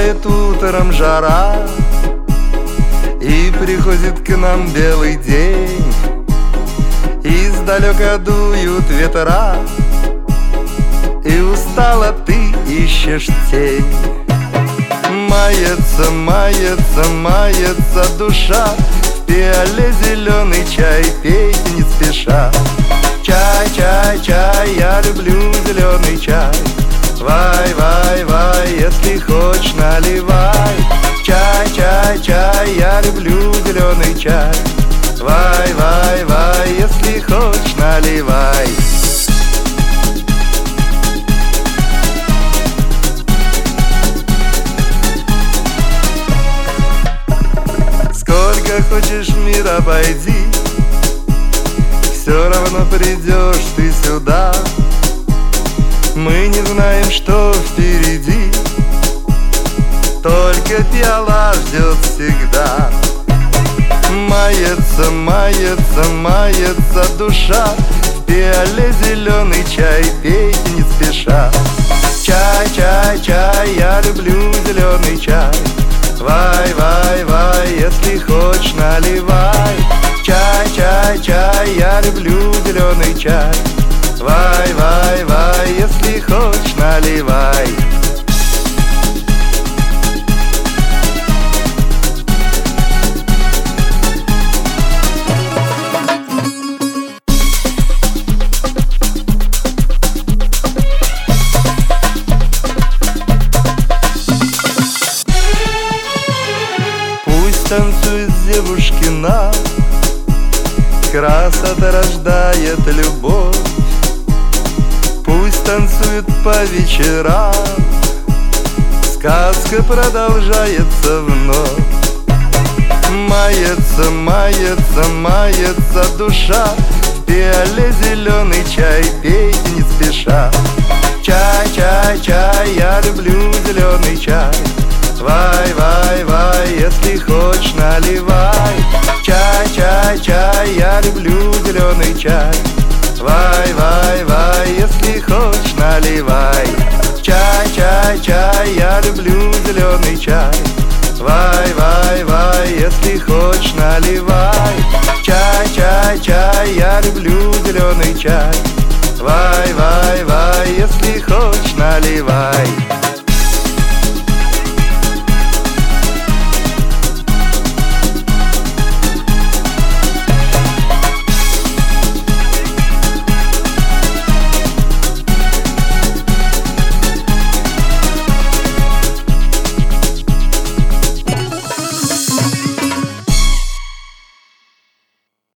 Наступает утром жара, и приходит к нам белый день. Издалека дуют ветра, и устала ты ищешь тень. Мается, мается, мается душа, в пиале зеленый чай пейте не спеша. Чай, чай, чай, я люблю зеленый чай. Вай, вай, вай, если хочешь, наливай. Чай, чай, чай, я люблю зеленый чай. Вай, вай, вай, если хочешь, наливай. Сколько хочешь мир обойди, все равно придешь ты сюда. Мы не знаем, что впереди, только пиала ждет всегда. Мается, мается, мается душа, в пиале зеленый чай пейте не спеша. Чай, чай, чай, я люблю зеленый чай. Вай, вай, вай, если хочешь, наливай. Чай, чай, чай, я люблю зеленый чай. Вай, вай, вай, если хочешь, наливай. Пусть танцует девушки нам, красота рождает любовь. Пусть танцует по вечерам, сказка продолжается вновь. Мается, мается, мается душа, в пиале зеленый чай пейте не спеша. Чай, чай, чай, я люблю зеленый чай. Вай, вай, вай, если хочешь, наливай. Чай, чай, чай, я люблю зеленый чай. Вай, вай, вай, если хочешь, наливай. Чай, чай, чай, я люблю зеленый чай. Вай, вай, вай, если хочешь, наливай. Чай, чай, чай, я люблю зеленый чай. Вай, вай, вай, если хочешь, наливай.